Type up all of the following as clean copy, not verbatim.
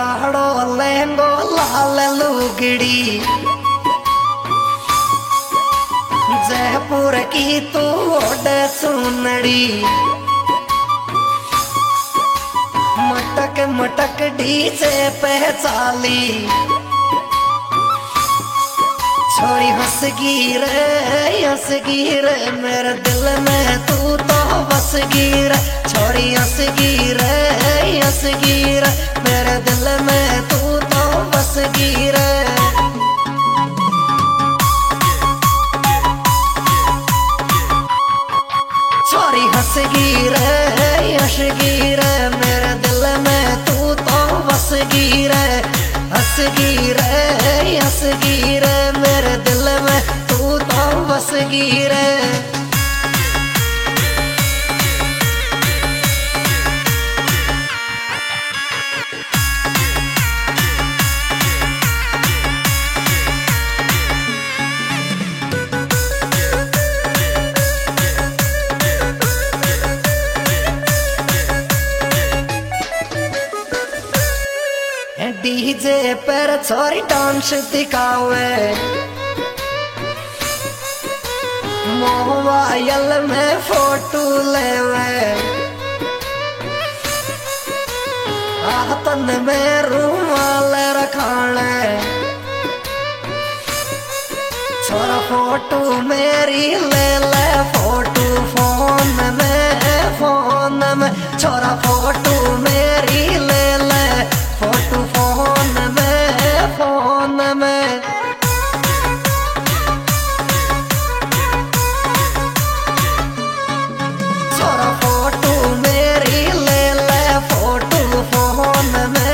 गाढ़ो लहंगो लाल लुगड़ी जयपुर की तू ओढ़ सुनड़ी मटक मटक डीजे पे चाली छोरी हंस गिर मेरे दिल में तू तो बस गिर छोरी हंस गिर मेरे दिल में तू तो बस गिर छोरी हंस गिर मेरे दिल में तू तो बस गिर हंस गिर मेरे दिल में तू तो बस गिर डीजे पर छोरी डांस दिखावे मोबाइल में फोटो लेवे हाथन में रुमाल रखाने छोरा फोटो मेरी ले ले फोटो फोन में छोरा फोटो मेरी ले ले फोटो फोन में छोरा फोटो मेरी ले ले फोटो फोन में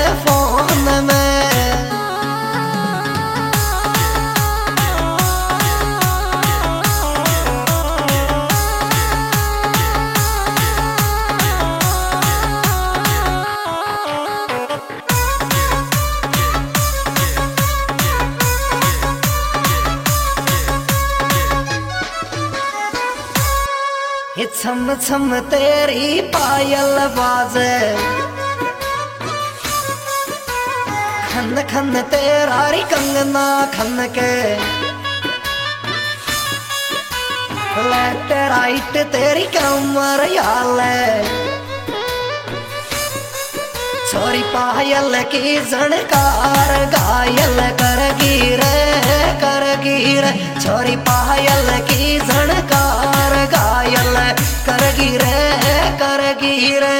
छम छम तेरी पायल बाजे खन खन तेरा कंगना खन के लेफ्ट राइट तेरी कमर याले छोरी पायल की झणकार घायल कर गिर छोरी पायल की झणकार घायल कर गिर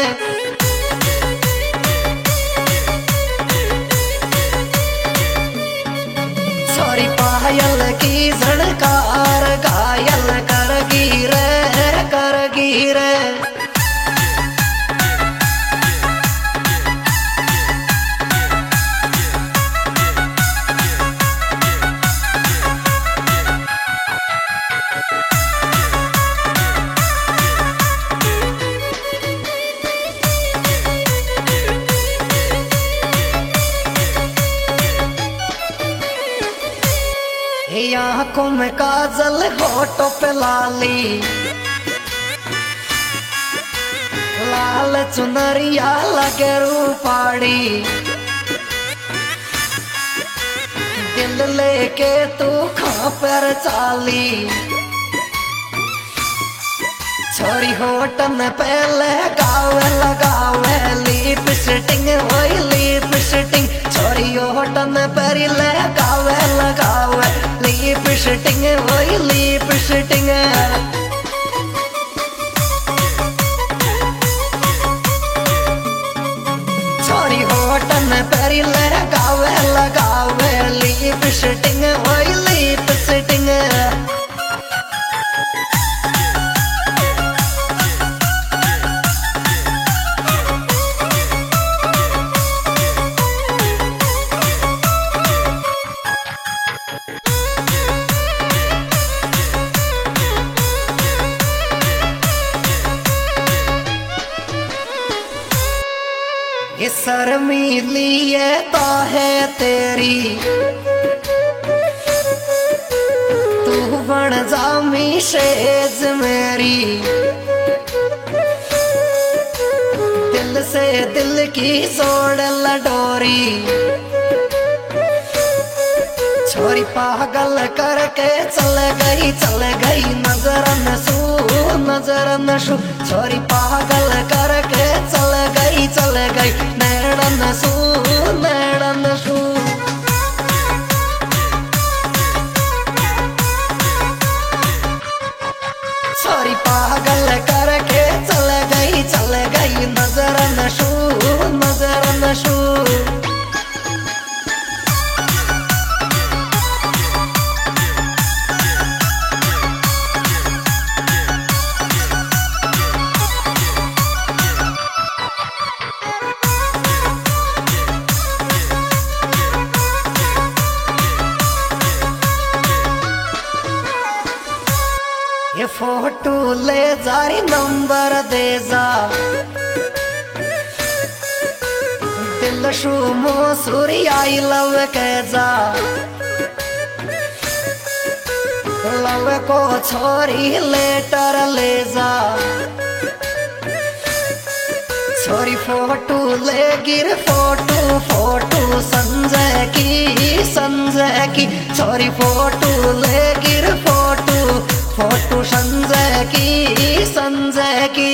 छोरी पायल की झणकार घायल कर गिर आँखों में काजल होठों पे लाली लाल चुनरिया लगे रूपाड़ी दिल लेके तू खां पर चाली छोरी होटन पे लगावे लिपस्टिक लिपस्टिक छोरी होटन पर लगावे लिपस्टिक लिपस्टिक छोरी होटन पर लगावे लिपस्टिक लिपस्टिक ये शर्मीली ये तो है तेरी तू बन जामी शेज मेरी दिल से दिल की सोड़ लडोरी छोरी पागल करके चल गई नजर न शू छोरी पागल करके चल गई नैणन शू छोरी पागल करके चल गई नजर न शू ये फोटो ले जारी नंबर दे जा दिल शू मोसूरी आई लव के जा लव को छोरी लेटर ले जा छोरी फोटो ले गिर फोटो संजय की छोरी फोटो ले गिर फोटो संजय की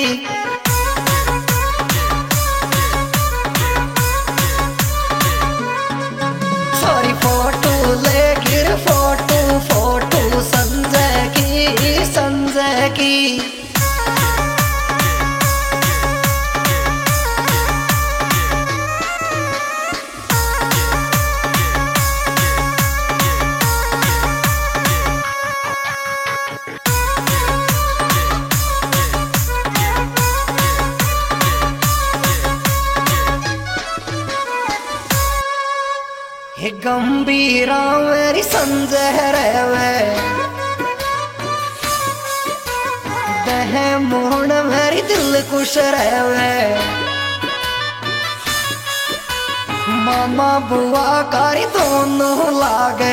छोरी फोटो ले गिर फोटो संजय की हे गंभीरा मेरी संजय रहवे दह मोहन मेरी दिल खुश रहवे मामा बुआ कारी दोनों लागे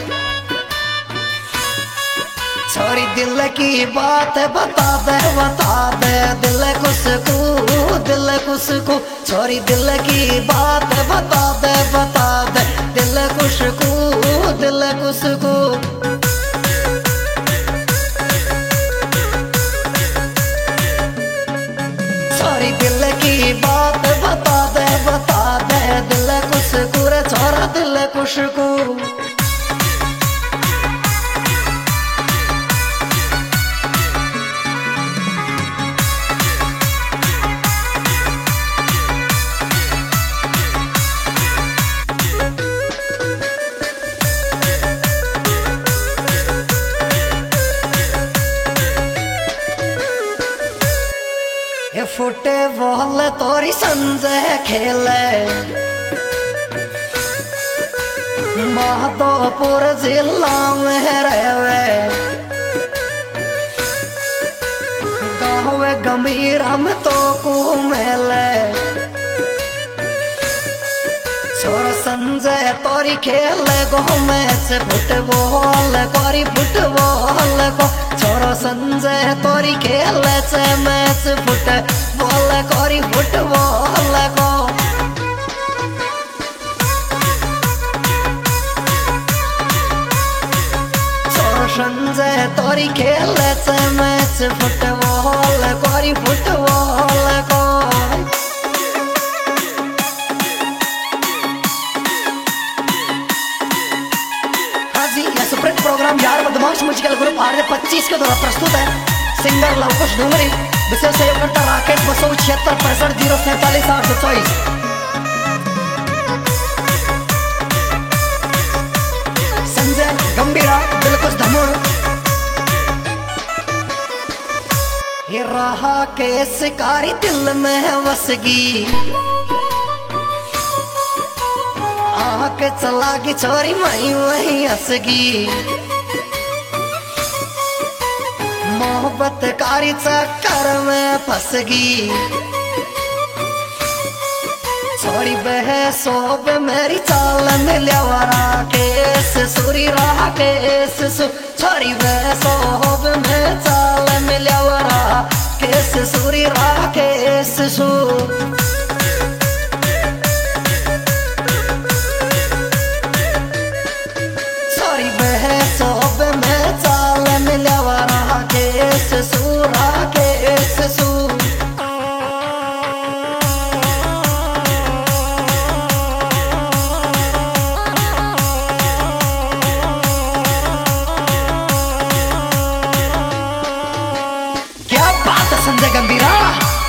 छोरी दिल की बात बता दे दिल को छोरी दिल की बात बता दे दिल को छोरी दिल की बात बता दे दिल को रे छोरा दिल को फुटबॉल तोरी संजय खेले माधोपुर जिला में रहवे गाँव गंभीरा में तो मेले छोर संजय तोरी खेले गो मैच फुटबॉल को छोरो संजय तोरी खेले मैच फुटबॉल को छोरो संजय तोरी खेले मैच फुटबॉल को प्रोग्राम यार बदमाश म्यूजिकल ग्रुप RJ25 के द्वारा प्रस्तुत है। सिंगर लवकुश डूंगरी, विशेष सहयोगकर्ता राकेश बसो 76 65 047 824 संजय गंभीरा दिलकुश धमोर ये रहा के शिकारी दिल में वसगी आके चला की छोरी मई वही हसगी मोहब्बत कारी चक्कर में फंसगी छोरी बहसोब मेरी चाल मिलिया राकेश सूरी राकेश छोरी बहसोब में चाल मिलिया राकेश सूरी राकेश संजय गंभीरा।